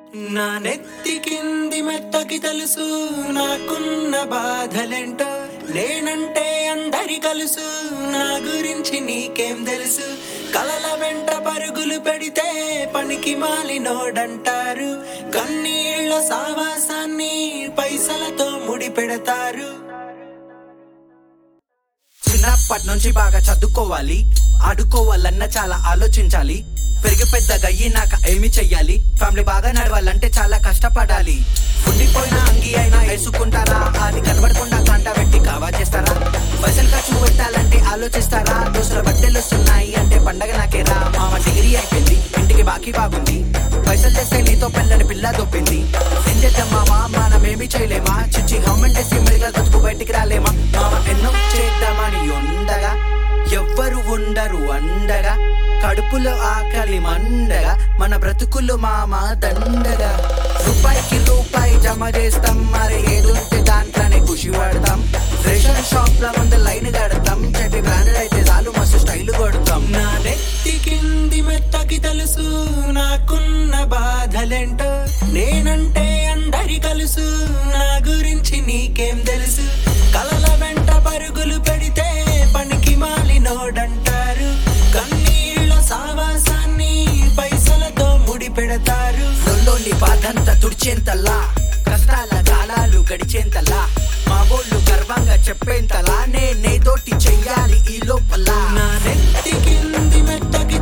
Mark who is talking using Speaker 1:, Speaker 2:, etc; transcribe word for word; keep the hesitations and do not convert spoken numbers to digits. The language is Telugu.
Speaker 1: నా నెత్తి కింది మెత్తకి తెలుసు నాకున్న బాధలేంటో నేనంటే అందరి కలుసు నా గురించి నీకేం తెలుసు కలల వెంట పరుగులు పెడితే పనికి మాలినోడంటారు కన్నీళ్ల సావాసాన్ని పైసలతో ముడి పెడతారు
Speaker 2: చిన్నప్పటి నుంచి బాగా చదువుకోవాలి ఆడుకోవాలన్న చాలా ఆలోచించాలి పెరిగి పెద్దగా అయ్యినాక ఏమి చెయ్యాలి ఫ్యామిలీ బాగా నడవాలంటే చాలా కష్టపడాలి ఉండిపోయిన అంగి అయినా వేసుకుంటారా అది కనబడకుండా కాంట పెట్టి కావా చేస్తారా పైసలు ఖర్చు పెట్టాలంటే ఆలోచిస్తారా దోస్తుల బట్టలు వస్తున్నాయి అంటే పండగ నాకేరా మామ డిగ్రీ అయిపోయింది ఇంటికి బాకీ బాగుంది పైసలు తెస్తే నీతో పెళ్ళని పిల్ల దొప్పింది ఏం చేద్దాం మామ మనమేమి చేయలేమా చిచ్చి గవర్నమెంట్ వేసి మెడికల్ బతుకు బయటికి రాలేమా మామ ఎన్నో చేద్దామని ఉండగా ఎవ్వరు ఉండరు అండగా కడుపులో ఆకలి మండగా మన బ్రతుకులు మామ దండగా రూపాయికి రూపాయి జమ చేస్తాం మరి ఏదుంటే దాంట్లోనే ఖుషి పడతాం రేషన్ షాప్ ల ముందు లైన్ కడతాం చెట్టు బ్రాండెడ్ అయితే చాలు మస్తు స్టైల్ కొడతాం
Speaker 1: నా నెత్తి కింది మెత్తకి తెలుసు నాకున్న బాధలేంటో నేనంటే అందరి కలుసు నా గురించి నీకేం తెలుసు కలల వెంట పరుగులు పెడితే పనికి మాలినోడంటారు కన్నీళ్ల సావాసాన్ని పైసలతో ముడి పెడతారు
Speaker 2: రొల్లోని బాధంతా తుడిచేంతలా కష్టాల కాలాలు గడిచేంతలా మా బోళ్ళు గర్వంగా చెప్పేంతలా నేనేదోటి చెయ్యాలి ఈ లోపల
Speaker 1: నా నెత్తి కింది మెత్తకి